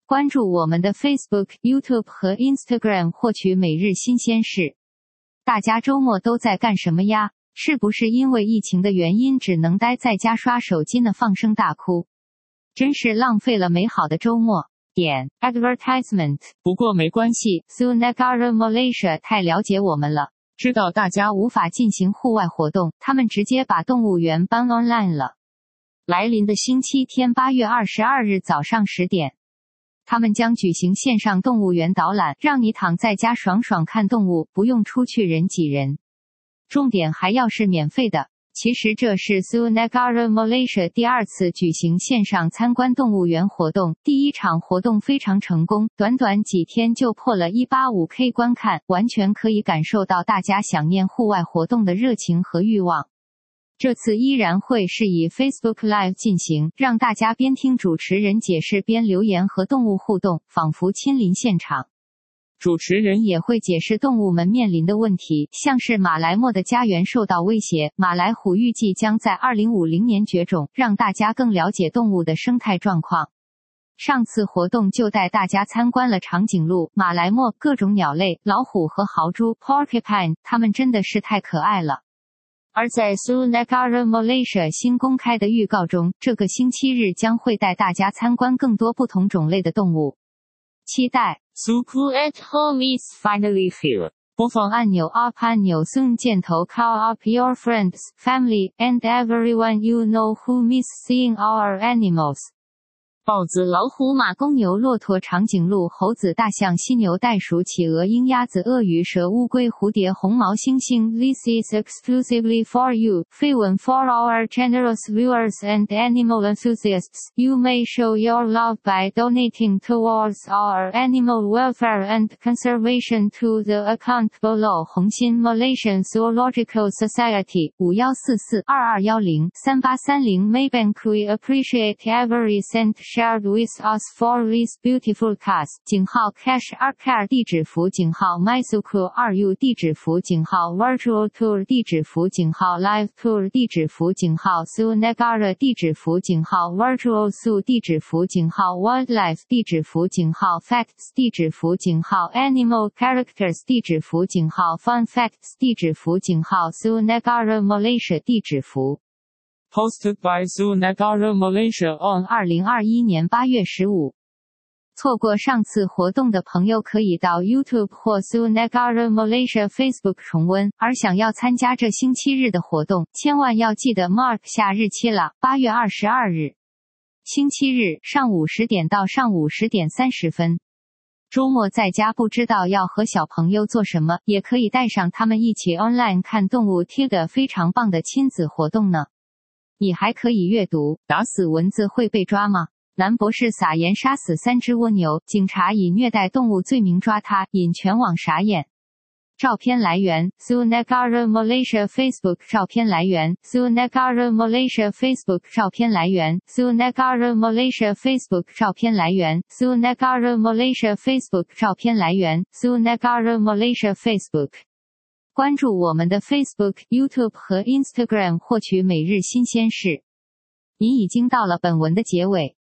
关注我们的 Facebook、YouTube 和 Instagram 获取每日新鲜事。大家周末都在干什么呀？是不是因为疫情的原因只能待在家刷手机呢？放声大哭，真是浪费了美好的周末。Advertisement。 不过没关系， Sunegara Malaysia 太了解我们了，知道大家无法进行户外活动，他们直接把动物园搬 online 了。来临的星期天8月22日早上10点，他们将举行线上动物园导览，让你躺在家爽爽看动物，不用出去人挤人。重点还要是免费的。其实这是 Sunegara Malaysia 第二次举行线上参观动物园活动，第一场活动非常成功，短短几天就破了 185K 观看，完全可以感受到大家想念户外活动的热情和欲望。这次依然会是以 Facebook Live 进行，让大家边听主持人解释边留言和动物互动，仿佛亲临现场。主持人也会解释动物们面临的问题，像是马来貘的家园受到威胁，马来虎预计将在2050年绝种，让大家更了解动物的生态状况。上次活动就带大家参观了长颈鹿、马来貘、各种鸟类、老虎和豪猪 Porcupine， 它们真的是太可爱了。而在 Sunegara Malaysia 新公开的预告中，这个星期日将会带大家参观更多不同种类的动物。期待 Suku at home is finally here。 播放按钮 Up 按钮 Soon 箭头 Call up your friends, family, and everyone you know who miss seeing our animals。豹子、老虎、马、公牛、骆驼、长颈鹿、猴子、大象、犀牛、袋鼠、企鹅、鹰、鸭子、鳄鱼、蛇、乌龟、蝴蝶、红毛猩猩。 This is exclusively for you， 绯闻 for our generous viewers and animal enthusiasts. You may show your love by donating towards our animal welfare and conservation to the account below。 红星 Malaysian Zoological Society 5144-2210-3830 Maybank。 We appreciate every cent shared with us for this beautiful cause。 井号 Cash Arcade 地址符井号 MySuku 2U 地址符井号 Virtual Tour 地址符井号 Live Tour 地址符井号 Sunegara 地址符井号 Virtual Zoo 地址符井号 Wildlife 地址符井号 Facts 地址符井号 Animal Characters 地址符井号 Fun Facts 地址符井号 Sunegara Malaysia 地址符。Hosted by Sunegara Malaysia on 2021年8月15。错过上次活动的朋友可以到 YouTube 或 Sunegara Malaysia Facebook 重温，而想要参加这星期日的活动，千万要记得 mark 下日期了，8月22日。星期日上午10点到上午10点30分。周末在家不知道要和小朋友做什么，也可以带上他们一起 online 看动物贴的非常棒的亲子活动呢。你还可以阅读，打死蚊子会被抓吗？男博士撒盐杀死3只蜗牛，警察以虐待动物罪名抓他，引全网傻眼。照片来源 Sunegara Malaysia Facebook。 照片来源 Sunegara Malaysia Facebook。 照片来源 Sunegara Malaysia Facebook。 照片来源 Sunegara Malaysia Facebook。 照片来源 Sunegara Malaysia Facebook。关注我们的 Facebook、YouTube 和 Instagram 获取每日新鲜事。你已经到了本文的结尾。